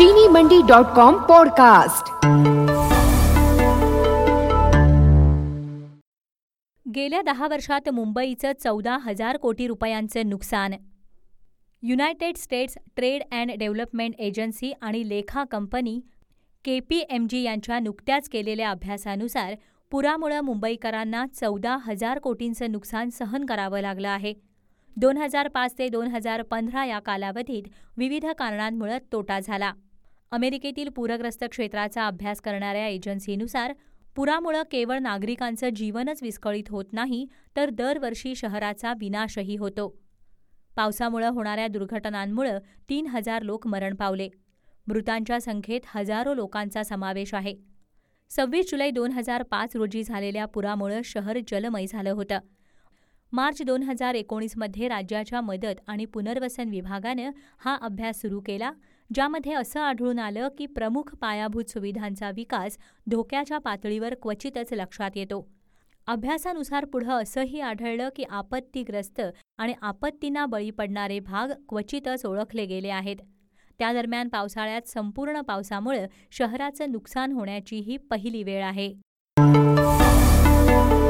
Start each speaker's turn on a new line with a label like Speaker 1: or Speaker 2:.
Speaker 1: चीनीमंडी.com podcast.
Speaker 2: गेल्या 10 वर्षात मुंबईचं 14,000 कोटी रुपयांचं नुकसान। United States trade and development agency आणि लेखा कंपनी KPMG यांच्या नुकत्याच केलेल्या अभ्यासानुसार पुरामुळे मुंबईकरांना 14,000 कोटींचं नुकसान सहन करावं लागलं आहे। 2005 ते 2015 या कालावधीत विविध कारणांमुळे तोटा झाला। अमेरिकेतील पूरग्रस्त क्षेत्राचा अभ्यास करणाऱ्या एजन्सीनुसार पुरामुळे केवळ नागरिकांचं जीवनच विस्कळीत होत नाही, तर दरवर्षी शहराचा विनाशही होतो। पावसामुळे होणाऱ्या दुर्घटनांमुळे 3,000 लोक मरण पावले। मृतांच्या संख्येत हजारो लोकांचा समावेश आहे। 26 जुलै 2005 रोजी झालेल्या पुरामुळे शहर जलमय झालं होतं। मार्च 2019 मध्ये राज्याच्या मदत आणि पुनर्वसन विभागानं हा अभ्यास सुरू केला, ज्यामध्ये असं आढळून आलं की प्रमुख पायाभूत सुविधांचा विकास धोक्याच्या पातळीवर क्वचितच लक्षात येतो। अभ्यासानुसार पुढं असंही आढळलं की आपत्तीग्रस्त आणि आपत्तींना बळी पडणारे भाग क्वचितच ओळखले गेले आहेत। त्या दरम्यान पावसाळ्यात संपूर्ण पावसामुळे शहराचं नुकसान होण्याची ही पहिली वेळ आहे।